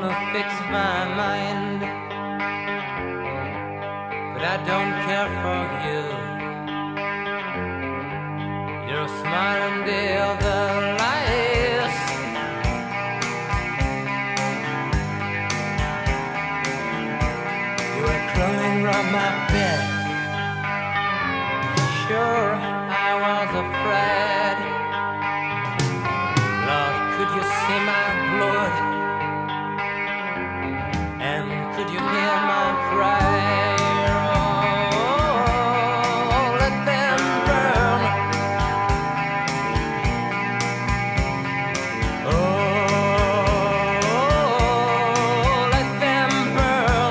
wanna fix my mind, but I don't care for you. You're smiling the other lies. You were crawling around my bed. Sure, I was afraid. Lord, could you see my blood? And could you hear my prayer? Oh, let them burn. Oh, let them burn.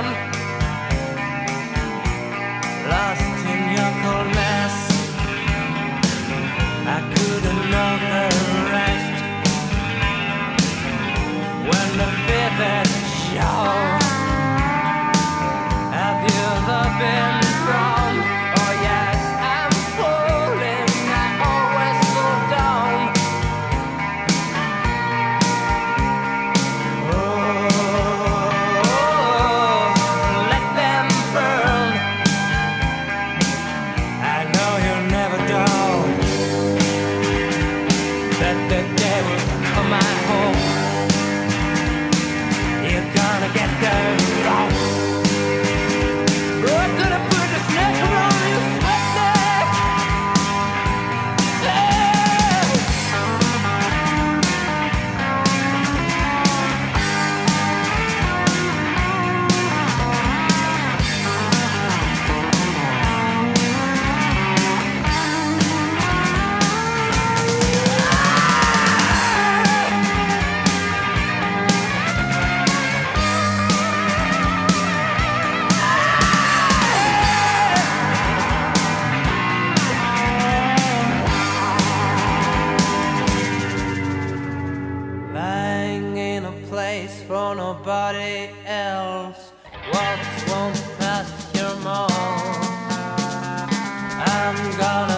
Lost in your coldness, I couldn't know the rest. When the feathers show, have you ever been wrong? Oh yes, I'm falling, I always fall down. Oh, let them burn. I know you'll never doubt that the day will come my home. You're gonna get the wrong. I'm gonna put a snake around your sweat neck. Lying in a place for nobody else. Walks won't pass your mouth. I'm gonna